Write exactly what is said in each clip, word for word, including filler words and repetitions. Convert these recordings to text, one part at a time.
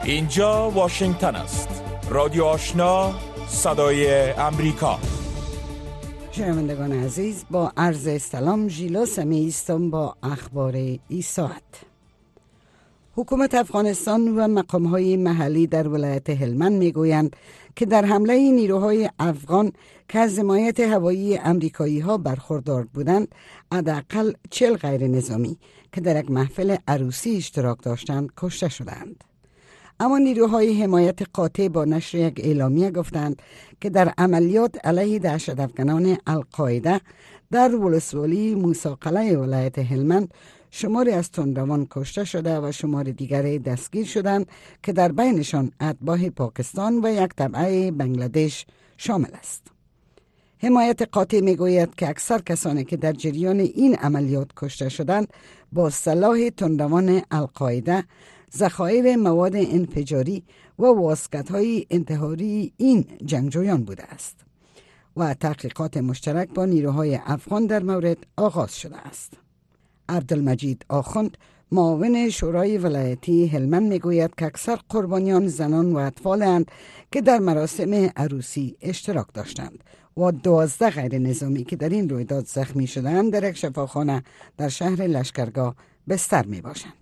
اینجا واشنگتن است. رادیو آشنا، صدای امریکا. شنوندگان عزیز، با عرض سلام، ژیلا سمی هستم با اخبار این ساعت. حکومت افغانستان و مقام‌های محلی در ولایت هلمند میگویند که در حمله نیروهای افغان که از حمایت هوایی امریکایی‌ها برخوردار بودند، حداقل چهل غیر نظامی که در یک محفل عروسی اشتراک داشتند کشته شدند. اما نیروهای حمایت قاطع با نشر یک اعلامیه گفتند که در عملیات علیه دهشت‌افکنان القاعده در ولسوالی موسی قلعه ولایت هلمند شماری از تندروان کشته شده و شمار دیگری دستگیر شدند که در بینشان اتباع پاکستان و یک تبعه بنگلادش شامل است. حمایت قاطع میگوید که اکثر کسانی که در جریان این عملیات کشته شدند با سلاح تندروان القاعده، ذخایر مواد انفجاری و واسکت‌های انتحاری این جنگجویان بوده است و تحقیقات مشترک با نیروهای افغان در مورد آغاز شده است. عبدالمجید آخوند، معاون شورای ولایتی هلمند میگوید که اکثر قربانیان زنان و اطفالند که در مراسم عروسی اشتراک داشتند و دوازده غیر نظامی که در این رویداد زخمی شدند در یک شفاخانه در شهر لشکرگاه بستر می باشند.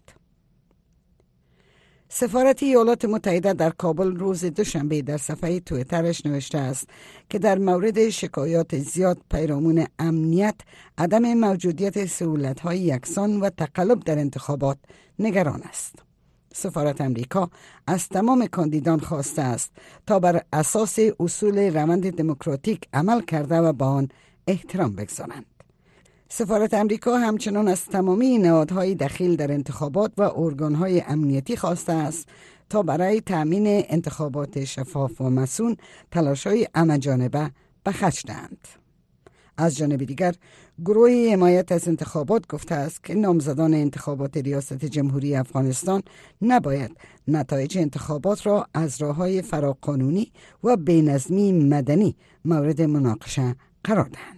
سفارت ایالات متحده در کابل روز دوشنبه در صفحه توییترش نوشته است که در مورد شکایات زیاد پیرامون امنیت، عدم موجودیت سهولت‌های یکسان و تقلب در انتخابات نگران است. سفارت امریکا از تمام کاندیدان خواسته است تا بر اساس اصول روند دموکراتیک عمل کرده و با آن احترام بگذارند. سفارت امریکا همچنان از تمامی نهادهای دخیل در انتخابات و ارگانهای امنیتی خواسته است تا برای تأمین انتخابات شفاف و مسئول تلاش‌های همه‌جانبه به خرج دهند. از جانب دیگر، گروه حمایت از انتخابات گفته است که نامزدان انتخابات ریاست جمهوری افغانستان نباید نتایج انتخابات را از راه‌های فراقانونی و بی‌نظمی مدنی مورد مناقشه قرار دهند.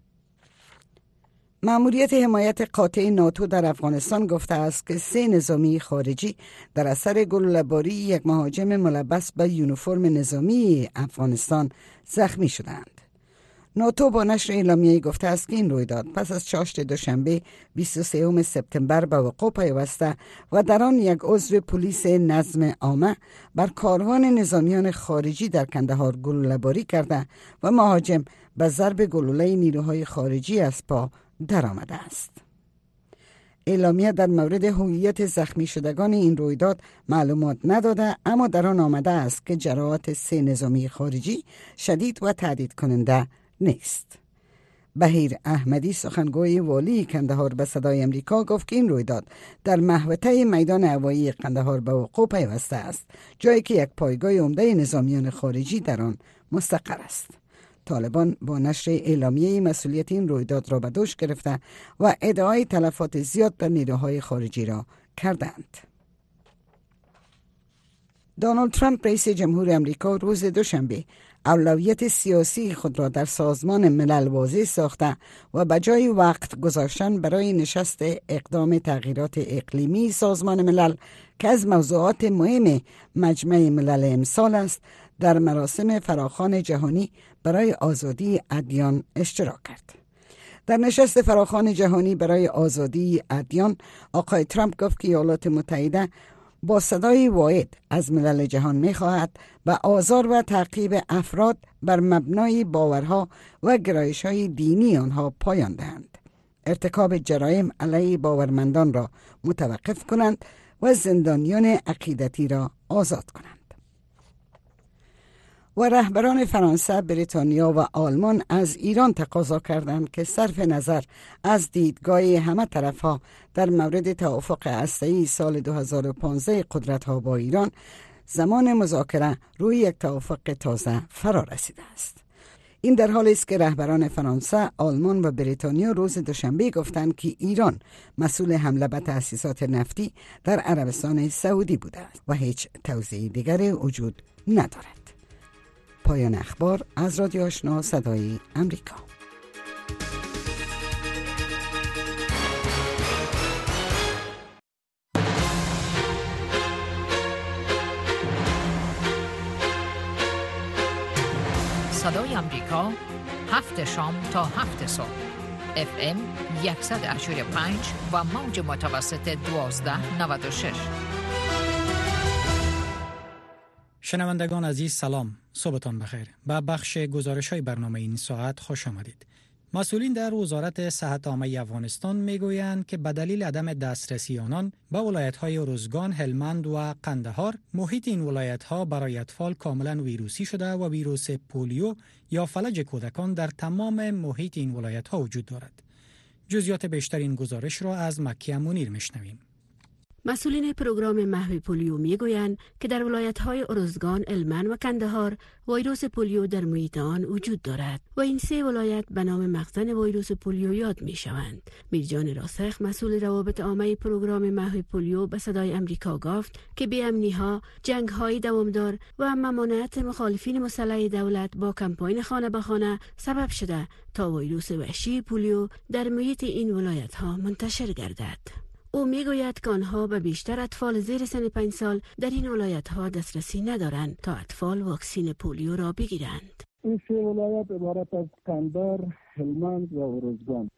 مأموریت حمایت قاطع ناتو در افغانستان گفته است که سه نظامی خارجی در اثر گلوله‌باری یک مهاجم ملبس به یونیفرم نظامی افغانستان زخمی شدند. ناتو با نشر اعلامیه‌ای گفته است که این رویداد پس از چاشت دوشنبه بیست و سوم سپتامبر به وقوع پیوسته و در آن یک عضو پلیس نظم عامه بر کاروان نظامیان خارجی در کندهار گلوله‌باری کرده و مهاجم به ضرب گلوله نیروهای خارجی از پا در آمده است. اعلامیه در مورد هویت زخمی شدگان این رویداد معلومات نداده، اما در آن آمده است که جراحات سه نظامی خارجی شدید و تهدید کننده نیست. بهیر احمدی، سخنگوی والی کندهار، به صدای امریکا گفت که این رویداد در محوطه میدان هوایی قندهار به وقوع پیوسته است، جایی که یک پایگاه عمده نظامیان خارجی در آن مستقر است. طالبان با نشر اعلامیه مسئولیت این رویداد را به دوش گرفته و ادعای تلفات زیاد بر نیروهای خارجی را کردند. دونالد ترامپ رئیس جمهور امریکا روز دوشنبه اولویت سیاسی خود را در سازمان ملل واضح ساخته و به جای وقت گذاشتن برای نشست اقدام تغییرات اقلیمی سازمان ملل که از موضوعات مهم مجمع ملل امسال است، در مراسم فراخوان جهانی برای آزادی ادیان اشتراک کرد. در نشست فراخوان جهانی برای آزادی ادیان، آقای ترامپ گفت که ایالات متحده با صدای واحد از ملل جهان می‌خواهد به آزار و تعقیب افراد بر مبنای باورها و گرایش‌های دینی آنها پایان دهند، ارتکاب جرایم علیه باورمندان را متوقف کنند و زندانیان عقیدتی را آزاد کنند. و رهبران فرانسه، بریتانیا و آلمان از ایران تقاضا کردند که صرف نظر از دیدگاه همه طرفها در مورد توافق هسته‌ای سال دو هزار و پانزده قدرت‌ها با ایران، زمان مذاکره روی یک توافق تازه فرا رسیده است. این در حالی است که رهبران فرانسه، آلمان و بریتانیا روز دوشنبه گفتند که ایران مسئول حمله به تأسیسات نفتی در عربستان سعودی بوده است و هیچ توضیح دیگری وجود ندارد. پایان اخبار از رادیو آشنا صدای امریکا. صدای امریکا، هفت شام تا هفت صبح. اف ام صد و هشتاد و پنج و موج متوسط دوازده نود و شش. شنوندگان عزیز سلام، صبحتان بخیر. به بخش گزارش‌های برنامه این ساعت خوش آمدید. مسئولین در وزارت صحت عامه افغانستان میگویند که به دلیل عدم دسترسی آنان به ولایت‌های ارزگان، هلمند و قندهار، محیط این ولایت‌ها برای اطفال کاملا ویروسی شده و ویروس پولیو یا فلج کودکان در تمام محیط این ولایت‌ها وجود دارد. جزئیات بیشتر این گزارش را از مکیه منیر میشنویم. مسئولین پروگرام محو پولیو میگویند که در ولایت‌های ارزگان، هلمند و قندهار ویروس پولیو در محیط آن وجود دارد و این سه ولایت به نام مخزن ویروس پولیو یاد می‌شوند. میرجان راسخ، مسئول روابط عامه پروگرام محو پولیو، به صدای امریکا گفت که بی‌امنی‌ها، جنگ‌های دوامدار و ممانعت مخالفین مسلح دولت با کمپاین خانه به خانه سبب شده تا ویروس وحشی پولیو در محیط این ولایت‌ها منتشر گردد. او میگوید که آنها به بیشتر اطفال زیر سن پنج سال در این ولایت‌ها دسترسی ندارند تا اطفال واکسین پولیو را بگیرند. این سه ولایت عبارت از قندهار، هلمند و ارزگان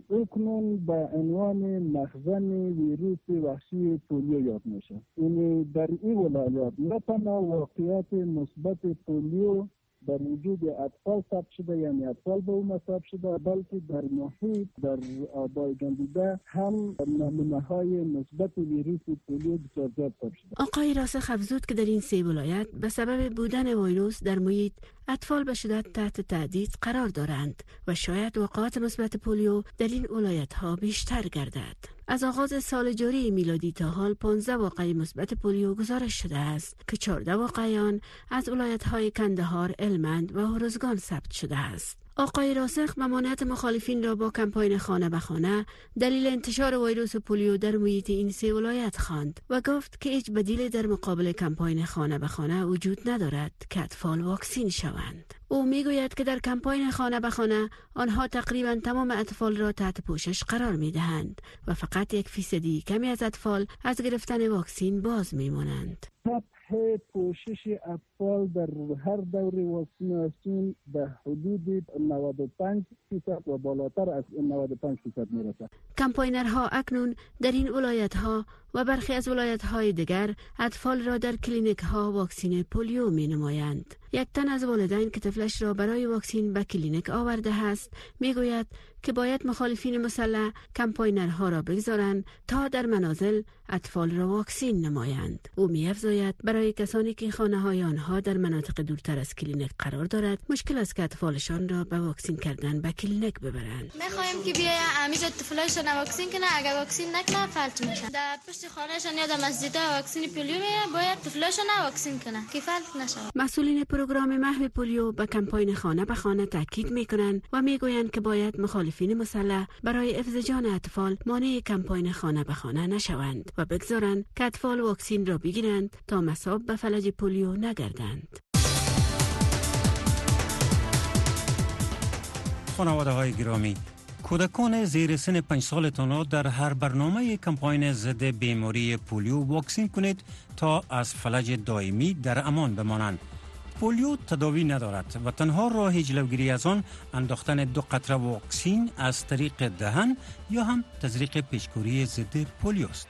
اکنون به عنوان مخزن ویروس وحشی پولیو یاد میشه. این در این ولایت نه تنها واقعیت مثبت پولیو در وجود اطفال ثبت شده، یعنی اطفال به اون ثبت شده، بلکه در محیط، در آبای گندیده هم نمونه‌های مثبت ویروس پولیو بسیار زیاد ثبت شده. آقای راسخ افزود که در این سه ولایت به سبب بودن ویروس در محیط، اطفال به شدت تحت تهدید قرار دارند و شاید وقایع مثبت پولیو در این ولایت‌ها بیشتر گردد. از آغاز سال جاری میلادی تا حال پانزده واقعه مثبت پولیو گزارش شده است که چهارده واقعه آن از ولایت‌های قندهار، هلمند و ارزگان ثبت شده است. آقای راسخ ممانعت مخالفین را با کمپاین خانه به خانه دلیل انتشار ویروس پولیو در محیط این سه ولایت خواند و گفت که هیچ بدیلی در مقابل کمپاین خانه به خانه وجود ندارد که اطفال واکسین شوند. او میگوید که در کمپاین خانه به خانه آنها تقریبا تمام اطفال را تحت پوشش قرار میدهند و فقط یک فیصدی کمی از اطفال از گرفتن واکسین باز میمانند. سطح پوشش اطفال در هر دور واکسیناسیون به حدود نود و پنج درصد و بالاتر از نود و پنج درصد میرسد. کمپاینرها اکنون در این ولایت‌ها و برخی از ولایت‌های دیگر اطفال را در کلینیک‌ها واکسین پولیو می‌نمایند. یک تن از والدین که طفلش را برای واکسین به کلینیک آورده است میگوید که باید مخالفین مسلح کمپاینرها را بگذارند تا در منازل اطفال را واکسین نمایند. او می‌افزاید برای کسانی که خانه‌های آنها در مناطق دورتر از کلینیک قرار دارد مشکل است که اطفالشان را به واکسین کردن به کلینیک ببرند. می‌خوایم که بیاید امیز طفلایشان واکسین کنه، اگر واکسین نکنه فلج میشن. در پشت خانه‌شان یا در مسجدها واکسین پولیو میاد، باید طفلایشان واکسین کنه که فلج نشه. مسئولین پروگرام محو پولیو به کمپاین خانه به خانه تاکید می‌کنند و میگویند که باید مخالفین مسلح برای حفظ جان اطفال مانع کمپاین خانه به خانه نشوند و بگذارند که اطفال واکسین را بگیرند تا مصاب به فلج پولیو نگردند. خانواده‌های گرامی، کودکان زیر سن پنج سالتان در هر برنامه کمپاین ضد بیماری پولیو واکسین کنید تا از فلج دائمی در امان بمانند. پولیو تداوی ندارد و تنها راه جلوگیری از آن انداختن دو قطره واکسین از طریق دهن یا هم تزریق پیچکوری ضد پولیو است.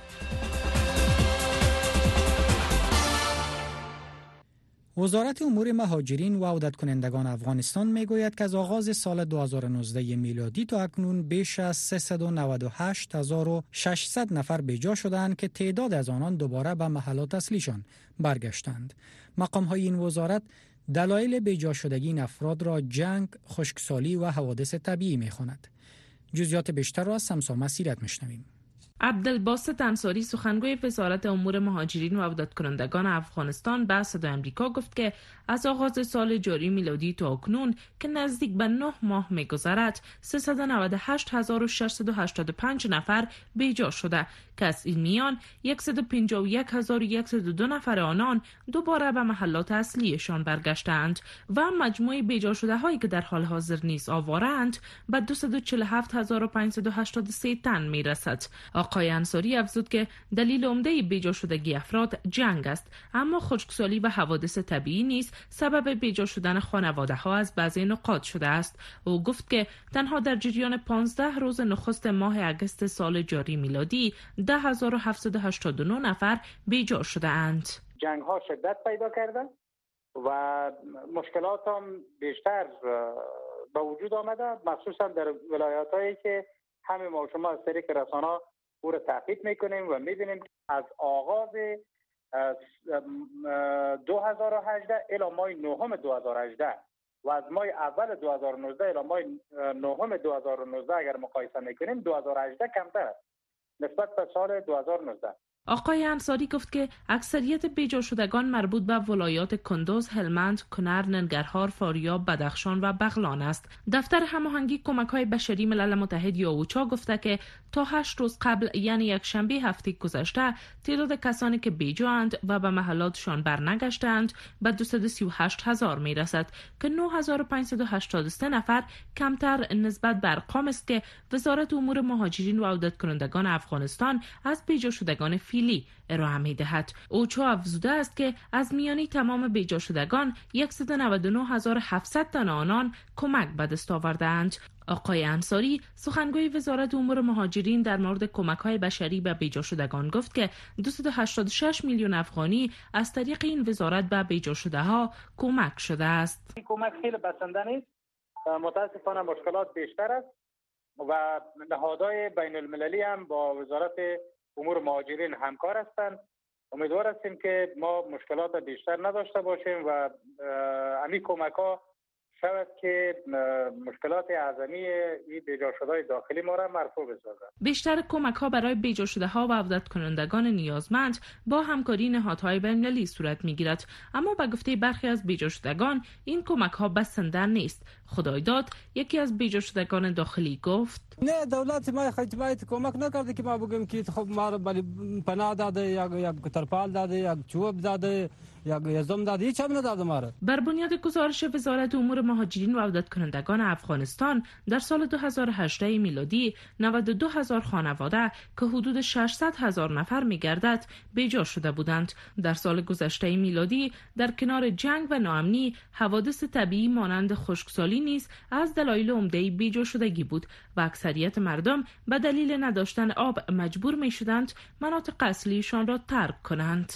وزارت امور مهاجرین و عودت کنندگان افغانستان میگوید که از آغاز سال دو هزار و نوزده میلادی تا اکنون بیش از سیصد و نود و هشت هزار و ششصد نفر بیجا شدند که تعداد از آنان دوباره به محلات اصلیشان برگشتند. مقام‌های این وزارت دلایل بیجا شدگی این افراد را جنگ، خشکسالی و حوادث طبیعی می‌خواند. جزئیات بیشتر را از سمسا مسیرت میشنویم. عبدالباسط انصاری سخنگوی وزارت امور مهاجرین و عودت کنندگان افغانستان به صدای آمریکا گفت که از آغاز سال جاری میلادی تا اکنون که نزدیک به نه ماه می‌گذرد سیصد و نود و هشت هزار و ششصد و هشتاد و پنج نفر بیجا شده که از این میان صد و پنجاه و یک هزار و صد و دو نفر آنان دوباره به محلات اصلیشان برگشتند و مجموع بیجا شده هایی که در حال حاضر نیز آوارند به دویست و چهل و هفت هزار و پانصد و هشتاد و سه تن میرسد. آقای انصاری افزود که دلیل عمده بیجا شدگی افراد جنگ است، اما خشکسالی و حوادث طبیعی نیز سبب بیجا شدن خانواده ها از بعضی نقاط شده است. او گفت که تنها در جریان پانزده روز نخست ماه اگست سال جاری میلادی ده هزار و هفتصد و هشتاد و نه نفر بیجا شده اند. جنگ ها شدت پیدا کرده و مشکلات هم بیشتر به وجود آمده، مخصوصا در ولایات هایی که همه ما شما از طریق رسانه او را تحقیق میکنیم و میبینیم از آغاز دو هزار و هجده الی ماه نهم دو هزار و هجده و از ماه اول دو هزار و نوزده الی ماه نهم دو هزار و نوزده اگر مقایسه میکنیم دو هزار و هجده کمتر است نسبت به سال دو هزار و نوزده. آقای انصاری گفت که اکثریت بیجا شدگان مربوط به ولایات کندوز، هلمند، کنر، ننگرهار، فاریاب، بدخشان و بغلان است. دفتر هماهنگی کمک‌های بشری ملل متحد یا اوچا گفته که تا هشت روز قبل یعنی یک شنبه هفته گذشته تعداد کسانی که بیجااند و به محلاتشان برنگشتند به دویست و سی و هشت هزار میرسد که نه هزار و پانصد و هشتاد و سه نفر کمتر نسبت به ارقام است که وزارت امور مهاجرین و عودت کنندگان افغانستان از بیجا شدگان فیلی ارائه می‌دهد. اوچا افزوده است که از میانی تمام بیجا شدگان صد و نود و نه هزار و هفتصد تن آنان کمک به دست آورده‌اند. آقای انصاری سخنگوی وزارت امور مهاجرین در مورد کمک‌های بشری به بیجا شدگان گفت که دویست و هشتاد و شش میلیون افغانی از طریق این وزارت به بیجا شده‌ها کمک شده است. این کمک خیلی بسنده نیست، متاسفانه مشکلات بیشتر است و نهادهای بین المللی هم با وزارت امور مهاجرین همکار هستند. امیدوار هستیم که ما مشکلات بیشتر نداشته باشیم و همین کمک ها شاید که مشکلات اعظمی این بیجا شده داخلی ما را مرفوع بسازد. بیشتر کمک ها برای بیجا شده ها و عودت کنندگان نیازمند با همکاری نهادهای بین‌المللی صورت می گیرد، اما به گفته برخی از بیجا شدگان این کمک ها بسنده نیست. خدایداد یکی از بیجا شدگان داخلی گفت نه، دولت ما خدمت کمک نکرده که ما بگیم که خب ما رو بلی پناه داده یا یک ترپال داده یا چوب داده یا یزم داده، هیچ هم نداده ما رو. بر بنیاد گزارش وزارت امور مهاجرین و عودت کنندگان افغانستان در سال دو هزار و هجده میلادی نود و دو هزار خانواده که حدود ششصد هزار نفر میگردد بیجا شده بودند. در سال گذشته میلادی در کنار جنگ و ناامنی حوادث طبیعی مانند خشکسالی نیز از دلایل عمده بیجا شدگی بود و اکثریت مردم به دلیل نداشتن آب مجبور می شدند مناطق اصلیشان را ترک کنند.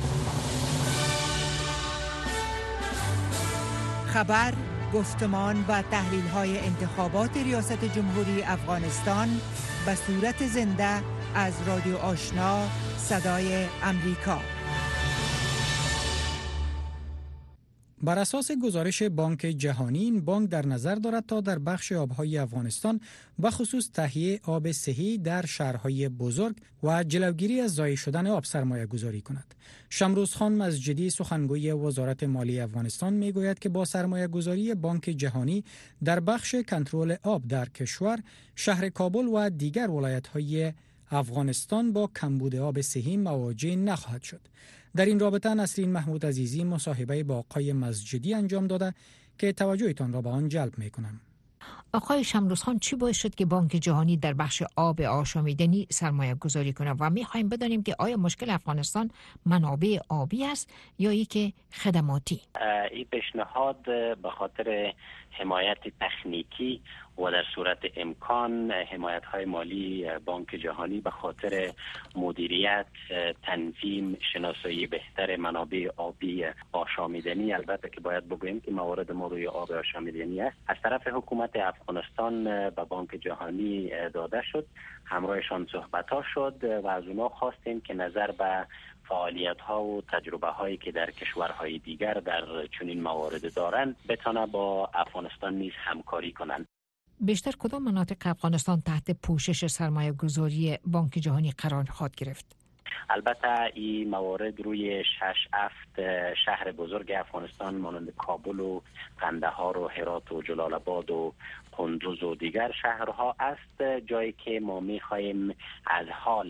خبر، گفتمان و تحلیل‌های انتخابات ریاست جمهوری افغانستان به صورت زنده از رادیو آشنا صدای امریکا. بر اساس گزارش بانک جهانی، این بانک در نظر دارد تا در بخش آبهای افغانستان و خصوص تهیه آب صحی در شهرهای بزرگ و جلوگیری از ضایع شدن آب سرمایه گذاری کند. شمروزخان مزجدی سخنگوی وزارت مالی افغانستان می گوید که با سرمایه گذاری بانک جهانی در بخش کنترل آب در کشور، شهر کابل و دیگر ولایت‌های افغانستان با کمبود آب صحی مواجه نخواهد شد. در این رابطه نسرین محمود عزیزی مصاحبه با آقای مزجدی انجام داده که توجهتان را به آن جلب می‌کنم. آقای شمروزخان، چی باعث شد که بانک جهانی در بخش آب آشامیدنی سرمایه گذاری کنه و می‌خوایم بدانیم که آیا مشکل افغانستان منابع آبی است یا ای که خدماتی؟ این پیشنهاد به خاطر حمایت تکنیکی و در صورت امکان حمایت های مالی بانک جهانی به خاطر مدیریت، تنظیم، شناسایی بهتر منابع آبی آشامیدنی، البته که باید بگوییم که موارد ما روی آب آشامیدنی است، از طرف حکومت افغانستان به بانک جهانی داده شد. همراهشان صحبت ها شد و از اونا خواستیم که نظر به فعالیت ها و تجربه هایی که در کشورهای دیگر در چنین موارد دارند بتونه با افغانستان نیز همکاری کنند. بیشتر کدام مناطق افغانستان تحت پوشش سرمایه گذاری بانک جهانی قرار خواهد گرفت؟ البته این موارد روی شش افت شهر بزرگ افغانستان مانند کابل و قندهار و هرات و جلال آباد و قندوز و دیگر شهرها است، جایی که ما می‌خواهیم از حال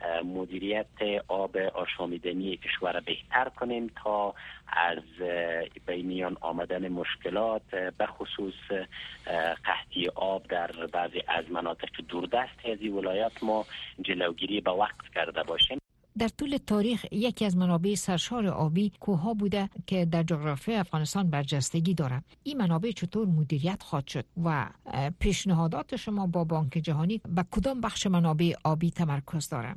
مدیریت آب آشامیدنی کشور بهتر کنیم تا از به میان آمدن مشکلات به خصوص قحطی آب در بعضی از مناطق دوردست از این ولایات ما جلوگیری به وقت کرده باشیم. در طول تاریخ یکی از منابع سرشار آبی کوه‌ها بوده که در جغرافیای افغانستان برجستگی دارد. این منابع چطور مدیریت خواهد شد و پیشنهادات شما با بانک جهانی به کدام بخش منابع آبی تمرکز دارد؟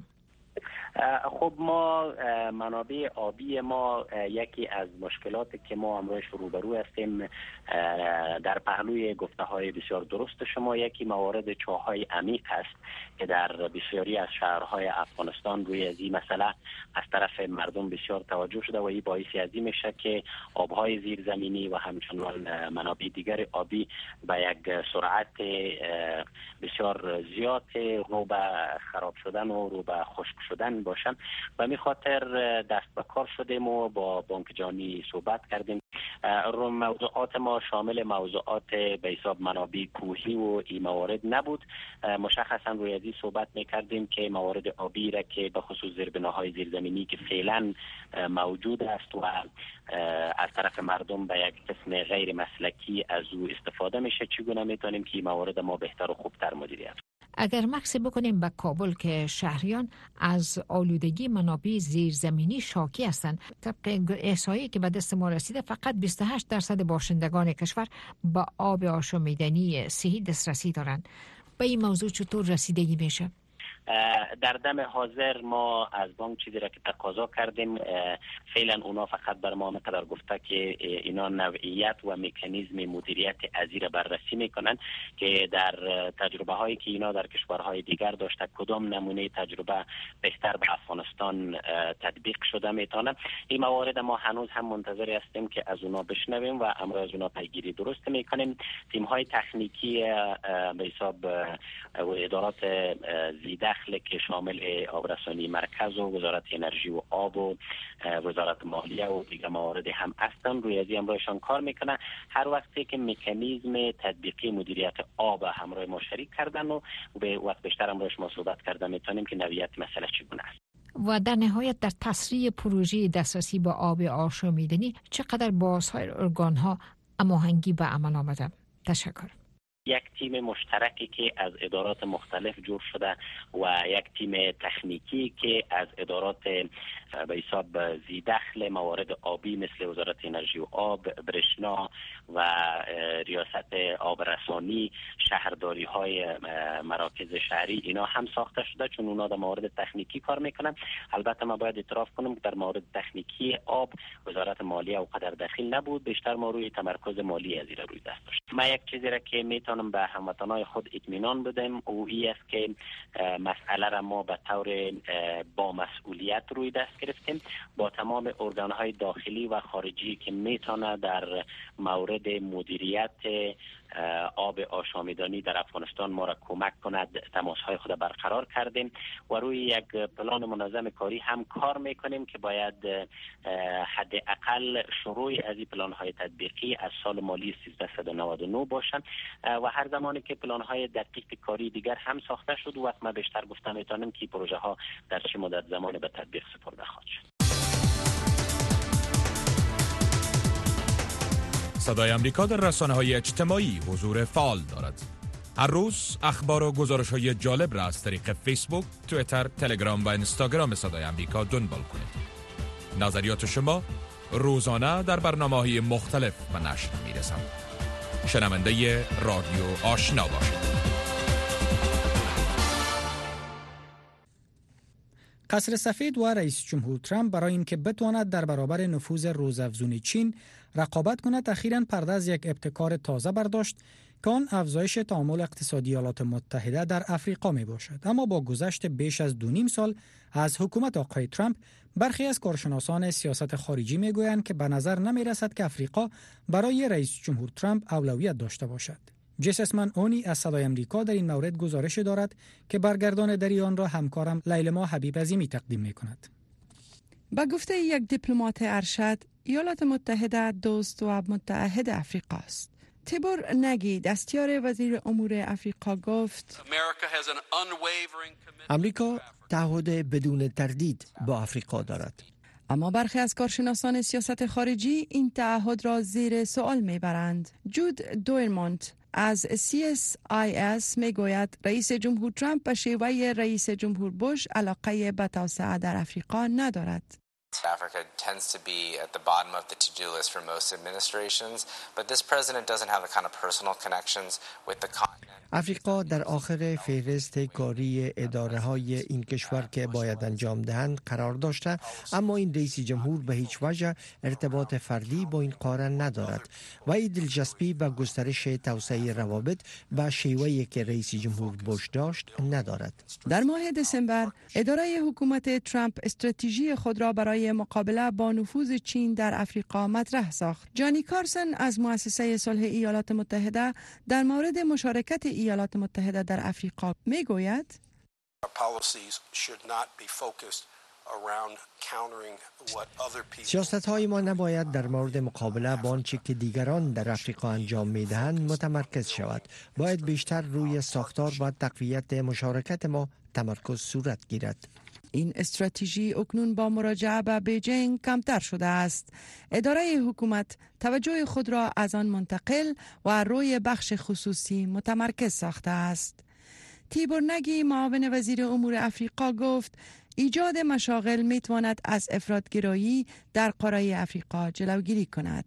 خب ما منابع آبی ما یکی از مشکلاتی که ما امروز روبرو هستیم در پهلوی گفته های بسیار درست شما، یکی موارد چاهای عمیق است که در بسیاری از شهرهای افغانستان روی از این مسئله از طرف مردم بسیار توجه شده و این باعث از این میشه که آبهای زیرزمینی و همچنان منابع دیگر آبی به یک سرعت بسیار زیاد رو به خراب شدن و رو به خشک شدن باشن و می خاطر دست به کار شدیم و با بانک جهانی صحبت کردیم. رو موضوعات ما شامل موضوعات به حساب منابع کوهی و این موارد نبود. مشخصا روی ازی صحبت میکردیم که موارد آبی را که به خصوص زیربناهای زیرزمینی که فعلا موجود است و از طرف مردم به یک قسم غیر مسلکی از او استفاده میشه، چگونه میتونیم که این موارد ما بهتر و خوبتر مدیریت. اگر مکس بکنیم به کابل که شهریان از آلودگی منابع زیرزمینی شاکی هستند، طبق احصایی که به دست ما رسیده فقط بیست و هشت درصد باشندگان کشور با آب آشامیدنی صحی دسترسی دارند. به این موضوع چطور رسیدگی میشه؟ در دم حاضر ما از بانک چیزی را که تقاضا کردیم، فعلا اونا فقط بر ما مقدار گفته که اینا نوعیت و مکانیزم مدیریت ازی را بررسی میکنن که در تجربه هایی که اینا در کشورهای دیگر داشته کدام نمونه تجربه بهتر به افغانستان تطبیق شده میتونه. این موارد ما هنوز هم منتظر هستیم که از اونا بشنویم و امروز از اونا پیگیری درست میکنیم. تیم های تکنیکی به حساب ادارات زیده که شامل آبرسانی مرکز و وزارت انرژی و آب و وزارت مالیه و دیگر موارد هم هستن، روی ازی همراهشان کار میکنه. هر وقتی که مکانیزم تطبیقی مدیریت آب همراه ما شریک کردن و به وقت بیشتر همراهش ما صحبت کردن میتونیم که نوعیت مسئله چگونه است. و در نهایت در تسریع پروژه دسترسی به آب آشامیدنی چقدر با سایر ارگان‌ها هماهنگی به عمل آمده؟ تشکر. یک تیم مشترکی که از ادارات مختلف جور شده و یک تیم تکنیکی که از ادارات به حساب زیدخل موارد آبی مثل وزارت انرژی و آب، برشنا و ریاست آب رسانی، شهرداری های مراکز شهری، اینا هم ساخته شده چون اونا در موارد تکنیکی کار میکنن. البته ما باید اعتراف کنم که در مورد تکنیکی آب وزارت مالیه اوقدر دخیل نبود، بیشتر ما روی تمرکز مالی از این روی دست داشت. ما یک چیزی را که میتونم به هموطنان خود اطمینان بدم او این است که مسئله را ما به طور با مسئولیت روی دست گرفتیم با تمام ارگان‌های داخلی و خارجی که میتونه در مورد مدیریت آب آشامیدنی در افغانستان ما را کمک کند. تماس‌های خود برقرار کردیم و روی یک پلان منظم کاری هم کار میکنیم که باید حداقل شروع از این پلان‌های تطبیقی از سال مالی سیزده نود و نه باشند و هر زمانی که پلان‌های دقیق کاری دیگر هم ساخته شد وقت ما بیشتر گفتم میتونیم که پروژه ها در چه مدت زمانی به تطبیق سپرده خواهد شد. صدای امریکا در رسانه‌های اجتماعی حضور فعال دارد. هر روز اخبار و گزارش‌های جالب را از طریق فیسبوک، توییتر، تلگرام و اینستاگرام صدای امریکا دنبال کنید. نظریات شما روزانه در برنامه‌های مختلف و نشر می‌رسند. شنونده رادیو آشنا باشید. قصر سفید و رئیس جمهور ترامپ برای اینکه بتواند در برابر نفوذ روزافزون چین رقابت کند اخیراً پرده از یک ابتکار تازه برداشت که آن افزایش تعامل اقتصادی ایالات متحده در افریقا می باشد. اما با گذشت بیش از دو نیم سال از حکومت آقای ترامپ، برخی از کارشناسان سیاست خارجی می گویند که به نظر نمی رسد که افریقا برای رئیس جمهور ترامپ اولویت داشته باشد. جسسمن اونی از صدای امریکا در این مورد گزارش دارد که برگردان دری آن را همکارم لیلما حبیب عظیمی تقدیم می کند. با گفته یک دیپلمات ارشد، ایالات متحده دوست و متعهد افریقا است. تیبور نگی دستیار وزیر امور افریقا گفت امریکا تعهد بدون تردید با آفریقا دارد. اما برخی از کارشناسان سیاست خارجی این تعهد را زیر سوال میبرند. جود دویرمونت از سی اس آی اس میگوید رئیس جمهور ترامپ به شیوه رئیس جمهور بوش علاقه به توسعه در آفریقا ندارد. Africa tends to be at the bottom of the to-do list for most administrations, but this president doesn't have the kind of personal connections with the continent. آفریقا در آخر فهرست کاری اداره های این کشور که باید انجام دهند قرار داشته، اما این رئیس جمهور به هیچ وجه ارتباط فردی با این قاره ندارد و این دلچسپی به گسترش توسعه روابط و شیوهی که رئیس جمهور بوش داشت ندارد. در ماه دسامبر اداره حکومت ترامپ استراتژی خود را برای مقابله با نفوذ چین در آفریقا مطرح ساخت. جانی کارسون از مؤسسه صلح ایالات متحده در مورد مشارکت ایالات متحده در آفریقا میگوید سیاست های ما نباید در مورد مقابله با آنچه که دیگران در آفریقا انجام میدهند متمرکز شود. باید بیشتر روی ساختار و تقویت مشارکت ما تمرکز صورت گیرد. این استراتژی اکنون با مراجعه به بیجینگ کمتر شده است. اداره حکومت توجه خود را از آن منتقل و روی بخش خصوصی متمرکز ساخته است. تیبور نگی معاون وزیر امور آفریقا گفت ایجاد مشاغل میتواند از افراطگرایی در قاره آفریقا جلوگیری کند.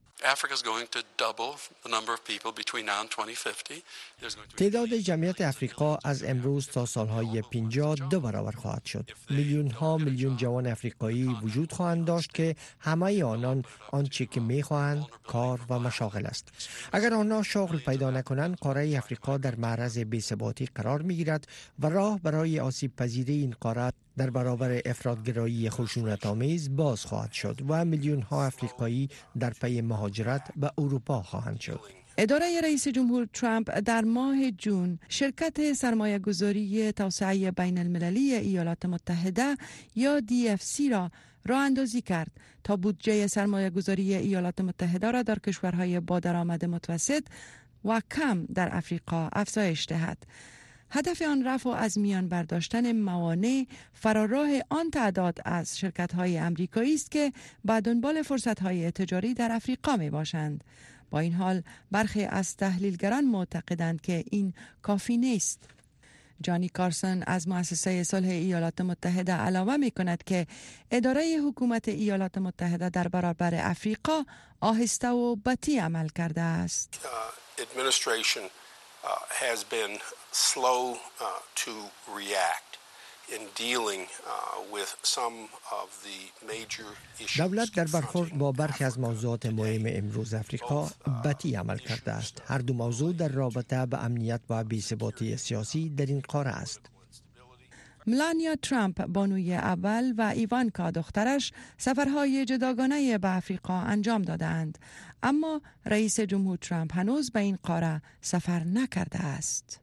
تعداد جمعیت آفریقا از امروز تا سالهای پنجاه دو برابر خواهد شد. میلیون ها میلیون جوان آفریقایی وجود خواهند داشت که همه آنان آنچه که میخواهند کار و مشاغل است. اگر آنها شغل پیدا نکنند، قاره آفریقا در معرض بی‌ثباتی قرار میگیرد و راه برای آسیب پذیری این قاره در برابر افراطگرایی خشونت‌آمیز باز خواهد شد و میلیون ها آفریقایی در پی مهاجرت به اروپا خواهند شد. اداره رئیس جمهور ترامپ در ماه جون شرکت سرمایه گذاری توسعه بین المللی ایالات متحده یا دی اف سی را راه اندازی کرد تا بودجه سرمایه گذاری ایالات متحده را در کشورهای با درآمد متوسط و کم در آفریقا افزایش دهد. هدف آن رفع از میان برداشتن موانع فراراه آن تعداد از شرکت‌های امریکایی است که به دنبال فرصت‌های تجاری در آفریقا می‌باشند. با این حال برخی از تحلیلگران معتقدند که این کافی نیست. جانی کارسون از مؤسسه صلح ایالات متحده علاوه می‌کند که اداره حکومت ایالات متحده در برابر آفریقا آهسته و بطیء عمل کرده است. Uh, has been slow uh, to react in dealing uh, with some of the major issues. دولت در برخورد با برخی از موضوعات مهم امروز آفریقا بطیء عمل کرده است. هر دو موضوع در رابطه به امنیت و بی‌ثباتی سیاسی در این قاره است. ملانیا ترامپ بانوی اول و ایوانکا دخترش سفرهای جداگانه به آفریقا انجام دادند، اما رئیس جمهور ترامپ هنوز به این قاره سفر نکرده است.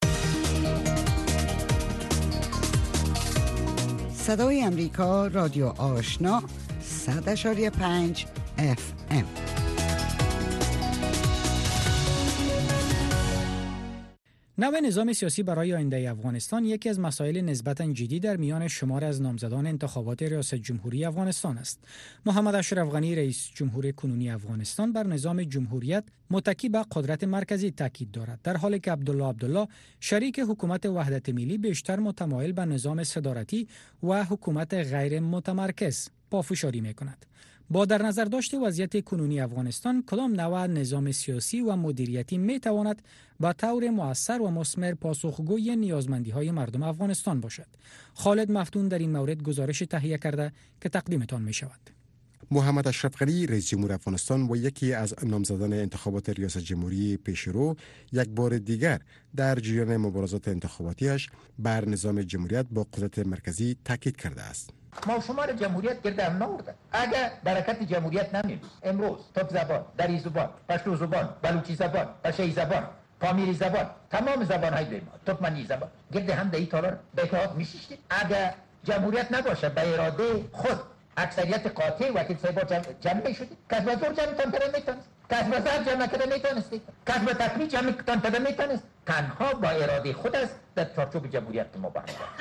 صدای امریکا، رادیو آشنا، صد اشاری پنج اف ام. نوع نظام سیاسی برای آینده افغانستان یکی از مسائل نسبتاً جدی در میان شمار از نامزدان انتخابات ریاست جمهوری افغانستان است. محمد اشرف غنی رئیس جمهور کنونی افغانستان بر نظام جمهوریت متکی به قدرت مرکزی تاکید دارد، در حالی که عبدالله عبدالله شریک حکومت وحدت ملی بیشتر متمایل به نظام صدارتی و حکومت غیر متمرکز پافشاری می‌کند. با در نظر داشت وضعیت کنونی افغانستان، کدام نوع نظام سیاسی و مدیریتی می تواند با طور مؤثر و مثمر پاسخگوی نیازمندی‌های مردم افغانستان باشد؟ خالد مفتون در این مورد گزارش تهیه کرده که تقدیمتان می شود. محمد اشرف غنی رئیس جمهور افغانستان و یکی از نامزدان انتخابات ریاست جمهوری پیشرو یک بار دیگر در جریان مبارزات انتخاباتیش بر نظام جمهوریت با قدرت مرکزی تاکید کرده است. ما شمار جمهوریت گرد هم نورده. اگر برکت جمهوریت نمید امروز ترک زبان، دری زبان، پشتو زبان، بلوچی زبان، پشه‌ای زبان، پامیری زبان، تمام زبان‌های دیگه، ترکمنی زبان گرد هم دهی تالار به اتحاد میشید. اگر جمهوریت نباشه به اراده خود اکثریت قاطع وکیل صاحب جمع, جمع شدید. کسب زور جمع تان کرده میتونست، کسب زر جمع کرده میتونستی، کسب تکمی جمع تان کرده میتونست. تنها با اراده خود است در چارچوب جمهوریت ما برمی‌گردد.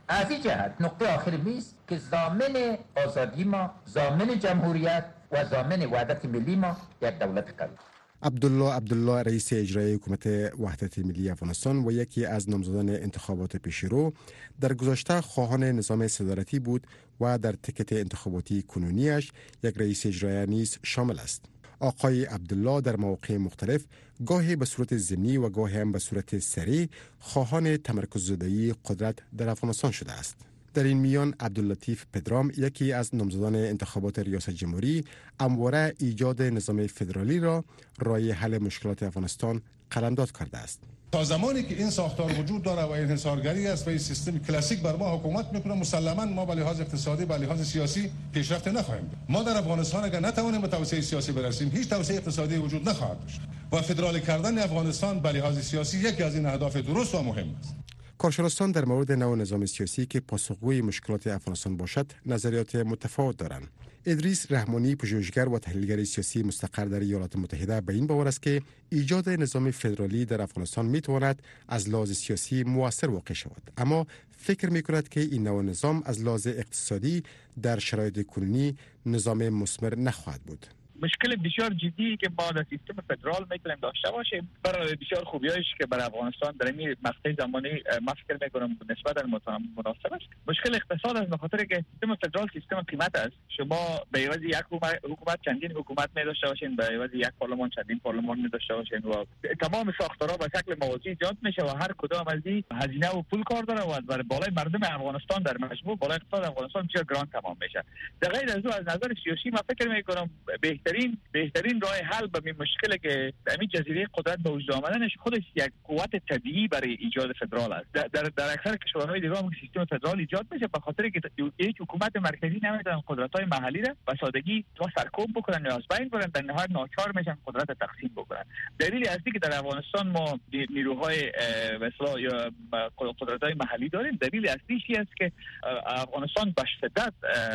از این جهت نقطه آخر میز که ضامن آزادی ما، ضامن جمهوریت و ضامن وحدت ملی ما یک دولت قوی. عبدالله عبدالله رئیس اجرایی حکومت وحدت ملی افغانستان و یکی از نامزدان انتخابات پیشرو در گذشته خواهان نظام صدارتی بود و در تیکت انتخاباتی کنونیش یک رئیس اجرایی نیز شامل است. آقای عبدالله در مواقع مختلف گاهی به صورت ضمنی و گاهی هم به صورت سریع خواهان تمرکز زدایی قدرت در افغانستان شده است. در این میان عبداللطیف پدرام یکی از نامزدان انتخابات ریاست جمهوری همواره ایجاد نظام فدرالی را راه حل مشکلات افغانستان قلمداد کرده است. تا زمانی که این ساختار وجود داره و انحصارگری است و این سیستم کلاسیک بر ما حکومت میکنه، مسلما ما به لحاظ اقتصادی به لحاظ سیاسی پیشرفت نخواهیم داشت. ما در افغانستان اگر نتوانیم به توسعه سیاسی برسیم، هیچ توسعه اقتصادی وجود نخواهد داشت و فدرال کردن افغانستان به لحاظ سیاسی یکی از این اهداف درست و مهم است. کارشناسان در مورد نوع نظام سیاسی که پاسخگوی مشکلات افغانستان باشد نظریات متفاوت دارند. ادریس رحمانی، پژوهشگر و تحلیلگر سیاسی مستقر در ایالات متحده، به این باور است که ایجاد نظام فدرالی در افغانستان میتواند از لحاظ سیاسی مؤثر واقع شود، اما فکر میکند که این نوع نظام از لحاظ اقتصادی در شرایط کنونی نظام مثمر نخواهد بود. مشکل بسیار جدی که ما در سیستم فدرال میتونیم داشته باشیم، برای بسیار خوبیایش که برای افغانستان در این مقطع زمانی ما فکر میکنم نسبت در مناسب است. مشکل اقتصاد است، بخاطر که سیستم فدرال سیستم قیمت است. شما به عوض یک حکومت چندین حکومت می داشته باشین، به عوض یک پارلمان چندین پارلمان می داشته باشین و تمام ساختارها به شکل موازی ایجاد میشه و هر کدام از این هزینه و پول کار داره و برای بالای مردم افغانستان در مجموع بالای اقتصاد افغانستان بسیار گران تمام میشه. در غیر از او از نظر سیاسی ما فکر میکنم بهترین بهترین راه حل به این مشکل که در این جزیره قدرت به وجود آمدنش خودش یک قوت طبیعی برای ایجاد فدرال است. در در, در اکثر کشورهای دیگه هم سیستم فدرال ایجاد میشه به خاطر که هیچ حکومت مرکزی نمیتونه قدرت‌های محلی را به سادگی تو سرکوب بکنن یا از بین ببرن، در نهایت ناچار میشن قدرت تقسیم بکنن. دلیل اصلی که در افغانستان ما نیروهای به اصطلاح یا قدرت‌های محلی داریم، دلیل اصلیش این است که افغانستان به شدت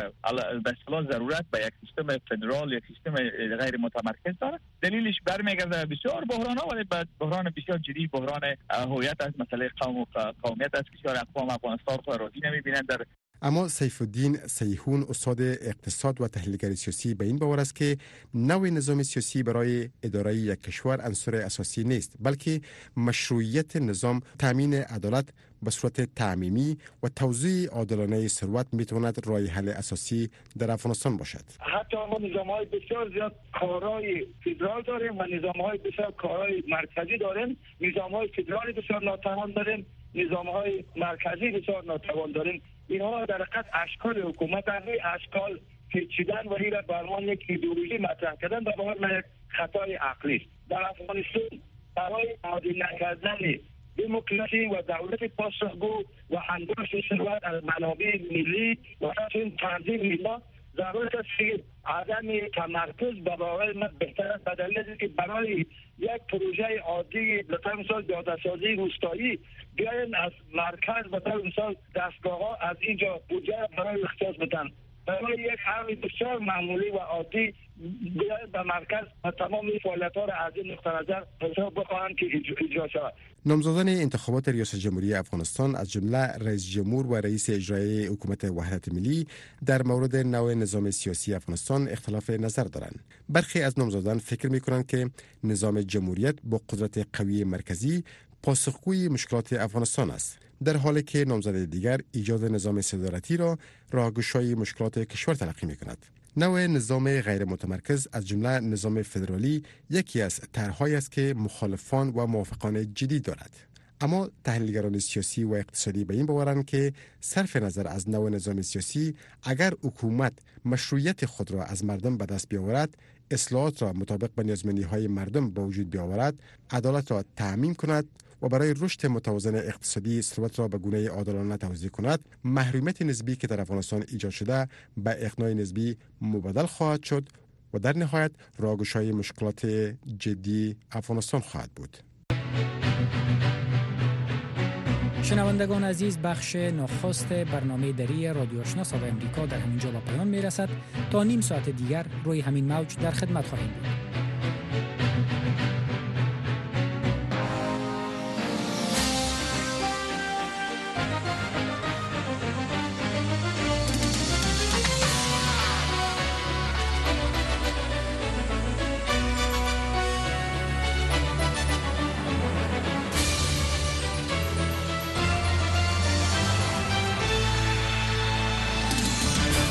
به اصطلاح ضرورت به یک سیستم فدرال یا سیستم غیر متمرکز داره. دلیلش برمیگرده بسیار بحران ها، ولی بحران بسیار جدی، بحران هویت از مسئله قوم و قومیت از بسیار اقوام افغانستان خود راضی نمیبینند. در اما سیف الدین سیحون، استاد اقتصاد و تحلیلگر سیاسی، به این باور است که نوع نظام سیاسی برای اداره یک کشور عنصر اساسی نیست، بلکه مشروعیت نظام، تامین عدالت به صورت تعمیمی و توزیع عادلانه ثروت میتواند راه حل اساسی در افغانستان باشد. حتی ما نظام‌های بسیار زیاد کارهای فدرال داریم و نظام‌های بسیار کارهای مرکزی داریم. نظام‌های فدرالی بسیار ناتوان داریم، نظام‌های مرکزی بسیار ناتوان داریم. اینها در حقیقت اشکال حکومت هستند، اشکال پیچیدن و این را به عنوان یک ایدئولوژی مطرح کردن و به عنوان یک خطای عقلی است. در افغانستان برای عادل نکردن دموکراسی و دولت پاسخگو و انباشت ثروت از منابع ملی و همچنین تنظیم اینا ضرورت است که عدم تمرکز به باور من بهتر است، به دلیل اینکه برای یک پروژه عادی به طور مثال جاده‌سازی روستایی بیاین از مرکز به طور مثال دستگاه‌ها از اینجا بودجه برای اختصاص بدن، برای یک امر بسیار معمولی و عادی بیاین به مرکز و تمام این فعالیت‌ها را از این نقطه نظر حساب بخواهند که اجرا شود. نامزدان انتخابات ریاست جمهوری افغانستان از جمله رئیس جمهور و رئیس اجرایی حکومت وحدت ملی در مورد نوع نظام سیاسی افغانستان اختلاف نظر دارند. برخی از نامزدان فکر می‌کنند که نظام جمهوریت با قدرت قوی مرکزی پاسخگوی مشکلات افغانستان است، در حالی که نامزد دیگر ایجاد نظام صدارتی را راهگشای مشکلات کشور تلقی می‌کند. نوع نظام غیر متمرکز از جمله نظام فدرالی یکی از طرح‌هایی است که مخالفان و موافقان جدی دارد. اما تحلیلگران سیاسی و اقتصادی به این باورند که صرف نظر از نوع نظام سیاسی، اگر حکومت مشروعیت خود را از مردم به دست بیاورد، اصلاحات را مطابق با نیازمندی‌های مردم به وجود بیاورد، عدالت را تأمین کند و برای رشد متوازن اقتصادی ثروت را به گونه عادلانه توزیع کند، محرومیت نسبی که در افغانستان ایجاد شده به اقناع نسبی مبدل خواهد شد و در نهایت راهگشای مشکلات جدی افغانستان خواهد بود. شنوندگان عزیز، بخش نخست برنامه دری رادیو آشنا صدای امریکا در همین جا به پایان می رسد. تا نیم ساعت دیگر روی همین موج در خدمت خواهیم بود.